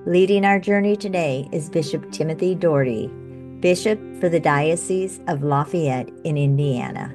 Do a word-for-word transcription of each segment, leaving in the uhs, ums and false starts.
Leading our journey today is Bishop Timothy Doherty, Bishop for the Diocese of Lafayette in Indiana.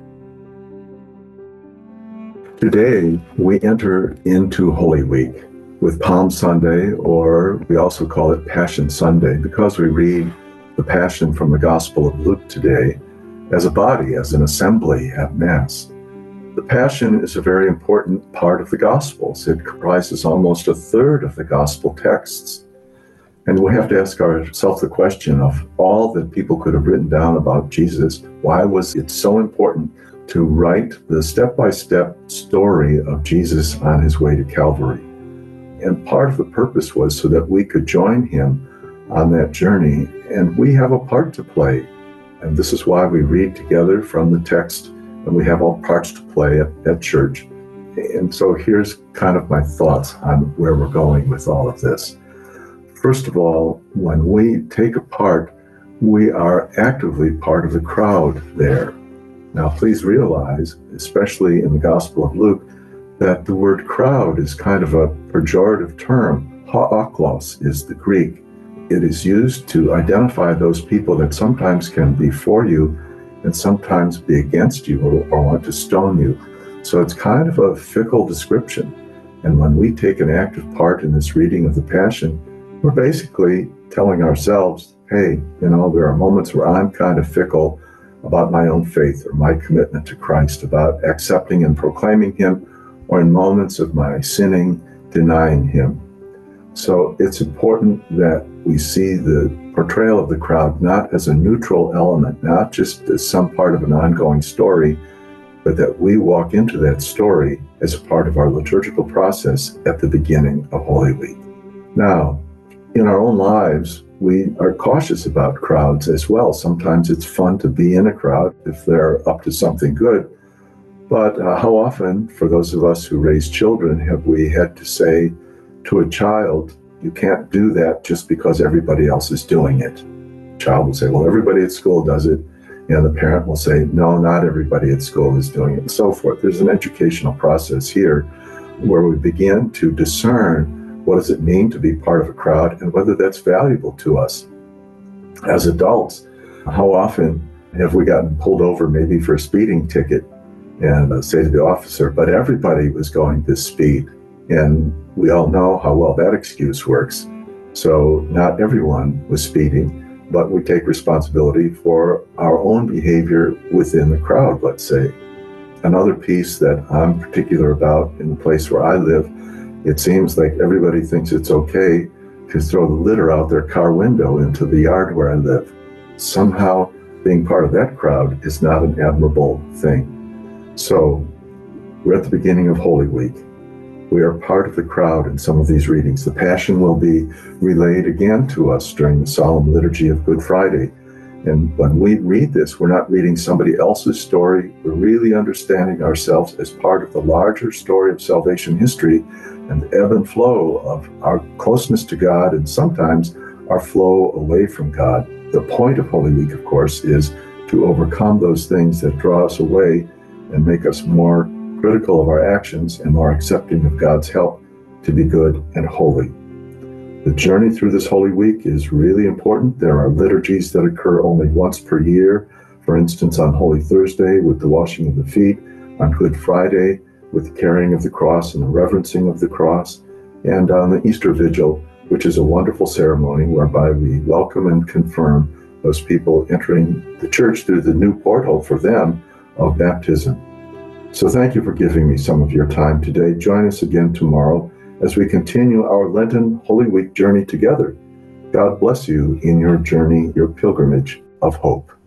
Today, we enter into Holy Week with Palm Sunday, or we also call it Passion Sunday, because we read the Passion from the Gospel of Luke today as a body, as an assembly at Mass. The Passion is a very important part of the Gospels. It comprises almost a third of the Gospel texts. And we have to ask ourselves the question of all that people could have written down about Jesus, why was it so important to write the step-by-step story of Jesus on his way to Calvary? And part of the purpose was so that we could join him on that journey, and we have a part to play. And this is why we read together from the text, and we have all parts to play at, at church. And so here's kind of my thoughts on where we're going with all of this. First of all, when we take a part, we are actively part of the crowd there. Now, please realize, especially in the Gospel of Luke, that the word crowd is kind of a pejorative term. Haoklos is the Greek. It is used to identify those people that sometimes can be for you and sometimes be against you or, or want to stone you. So it's kind of a fickle description. And when we take an active part in this reading of the Passion, we're basically telling ourselves, hey, you know, there are moments where I'm kind of fickle about my own faith or my commitment to Christ, about accepting and proclaiming him, or in moments of my sinning, denying him. So it's important that we see the portrayal of the crowd not as a neutral element, not just as some part of an ongoing story, but that we walk into that story as a part of our liturgical process at the beginning of Holy Week. Now, in our own lives, we are cautious about crowds as well. Sometimes it's fun to be in a crowd if they're up to something good. But uh, how often, for those of us who raise children, have we had to say to a child, you can't do that just because everybody else is doing it? The child will say, well, everybody at school does it. And the parent will say, no, not everybody at school is doing it, and so forth. There's an educational process here where we begin to discern what does it mean to be part of a crowd and whether that's valuable to us. As adults, how often have we gotten pulled over maybe for a speeding ticket and uh, say to the officer, but everybody was going this speed. And we all know how well that excuse works. So not everyone was speeding, but we take responsibility for our own behavior within the crowd, let's say. Another piece that I'm particular about in the place where I live, it seems like everybody thinks it's okay to throw the litter out their car window into the yard where I live. Somehow being part of that crowd is not an admirable thing. So we're at the beginning of Holy Week. We are part of the crowd in some of these readings. The Passion will be relayed again to us during the solemn liturgy of Good Friday. And when we read this, we're not reading somebody else's story. We're really understanding ourselves as part of the larger story of salvation history and the ebb and flow of our closeness to God and sometimes our flow away from God. The point of Holy Week, of course, is to overcome those things that draw us away and make us more critical of our actions and more accepting of God's help to be good and holy. The journey through this Holy Week is really important. There are liturgies that occur only once per year. For instance, on Holy Thursday with the washing of the feet, on Good Friday with the carrying of the cross and the reverencing of the cross, and on the Easter Vigil, which is a wonderful ceremony whereby we welcome and confirm those people entering the church through the new portal for them of baptism. So thank you for giving me some of your time today. Join us again tomorrow as we continue our Lenten Holy Week journey together. God bless you in your journey, your pilgrimage of hope.